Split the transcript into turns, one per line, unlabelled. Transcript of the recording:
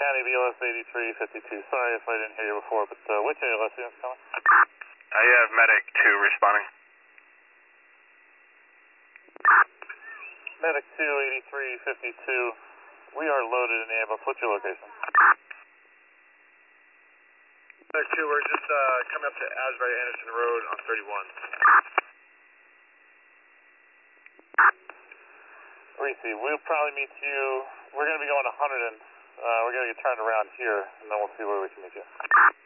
County BLS 8352. Sorry if I didn't hear you before, but which ALS unit's coming?
I have Medic 2 responding.
Medic 2, 8352. We are loaded in the ambulance. What's your location?
Medic 2, we're just coming up to Asbury Anderson Road on 31.
Reese, we'll probably meet you. We're going to be going 100 and we're going to get turned around here, and then we'll see where we can meet you.